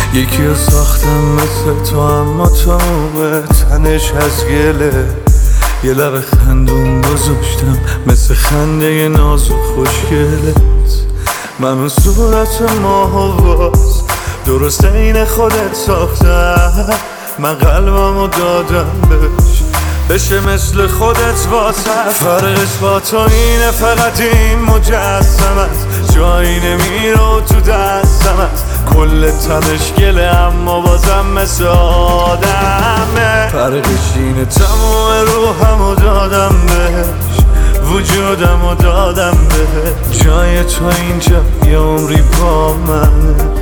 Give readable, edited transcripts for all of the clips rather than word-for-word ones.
یکی رو ساختم مثل تو، اما تموم تنش از گله. یه لب خندون گذاشتم مثل خنده ناز و خوشگلت. من صورت ماه و باز درست این خودت ساختم. من قلبمو دادم بشه مثل خودت واسه. فرقش با تو اینه فقط این مجسمت جایی نمیره تو دستمت. کل تنش گله اما بازم مثل آدمه. فرقش اینه تموم روحمو دادم بهش، وجودمو دادم بهش. جای تو اینجا یه عمری با منه.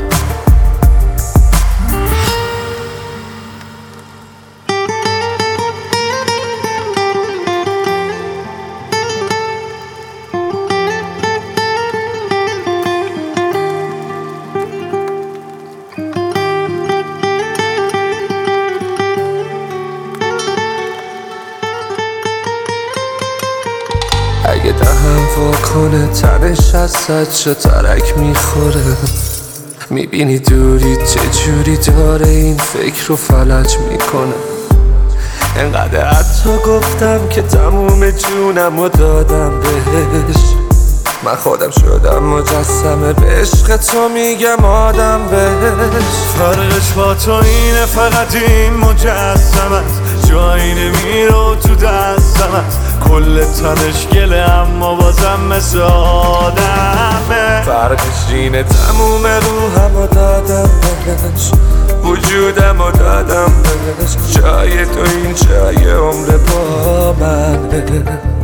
اگه دهم واکنه تنش از صد ترک میخوره. میبینی دوری چجوری داره این فکر رو فلج میکنه. انقدر حتی گفتم که تموم جونم رو دادم بهش. من خودم شدم مجسمه به عشق تو میگم آدم بهش. فرقش با تو اینه فقط این مجسمت جایی نمیره تو دستمت. کل تنش گله اما بازم مثل آدمه. فرقش اینه تموم روحمو دادم بهش، وجودمو دادم بهش. جای تو این جای عمر با منه.